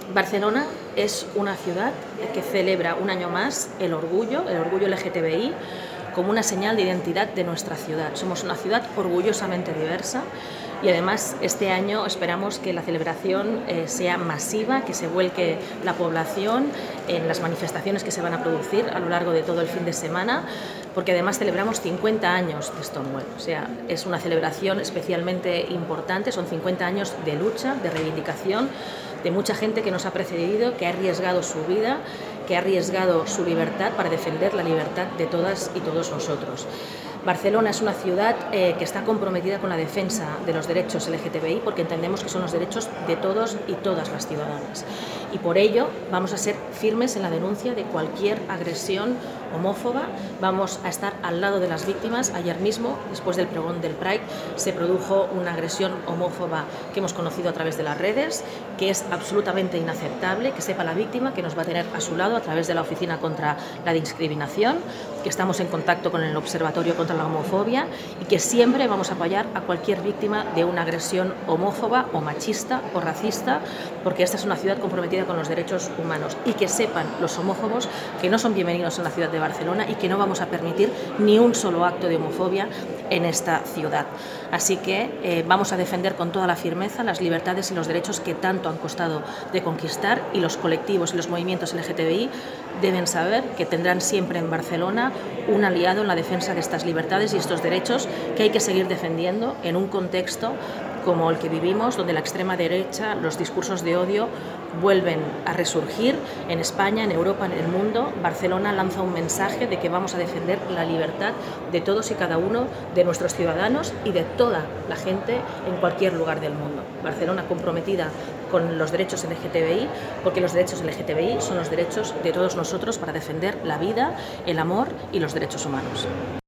Barcelona es una ciudad que celebra un año más el orgullo LGTBI, como una señal de identidad de nuestra ciudad. Somos una ciudad orgullosamente diversa y además este año esperamos que la celebración sea masiva, que se vuelque la población en las manifestaciones que se van a producir a lo largo de todo el fin de semana, porque además celebramos 50 años de Stonewall. O sea, es una celebración especialmente importante, son 50 años de lucha, de reivindicación, de mucha gente que nos ha precedido, que ha arriesgado su vida, que ha arriesgado su libertad para defender la libertad de todas y todos nosotros. Barcelona es una ciudad que está comprometida con la defensa de los derechos LGTBI porque entendemos que son los derechos de todos y todas las ciudadanas. Y por ello vamos a ser firmes en la denuncia de cualquier agresión homófoba, vamos a estar al lado de las víctimas. Ayer mismo, después del pregón del Pride, se produjo una agresión homófoba que hemos conocido a través de las redes, que es absolutamente inaceptable, que sepa la víctima que nos va a tener a su lado a través de la Oficina contra la Discriminación, que estamos en contacto con el Observatorio contra la Homofobia y que siempre vamos a apoyar a cualquier víctima de una agresión homófoba o machista o racista, porque esta es una ciudad comprometida con los derechos humanos, y que sepan los homófobos que no son bienvenidos en la ciudad de Barcelona y que no vamos a permitir ni un solo acto de homofobia en esta ciudad. Así que vamos a defender con toda la firmeza las libertades y los derechos que tanto han costado de conquistar, y los colectivos y los movimientos LGTBI deben saber que tendrán siempre en Barcelona un aliado en la defensa de estas libertades y estos derechos que hay que seguir defendiendo en un contexto como el que vivimos, donde la extrema derecha, los discursos de odio vuelven a resurgir en España, en Europa, en el mundo. Barcelona lanza un mensaje de que vamos a defender la libertad de todos y cada uno de nuestros ciudadanos y de toda la gente en cualquier lugar del mundo. Barcelona comprometida con los derechos LGTBI, porque los derechos LGTBI son los derechos de todos nosotros para defender la vida, el amor y los derechos humanos.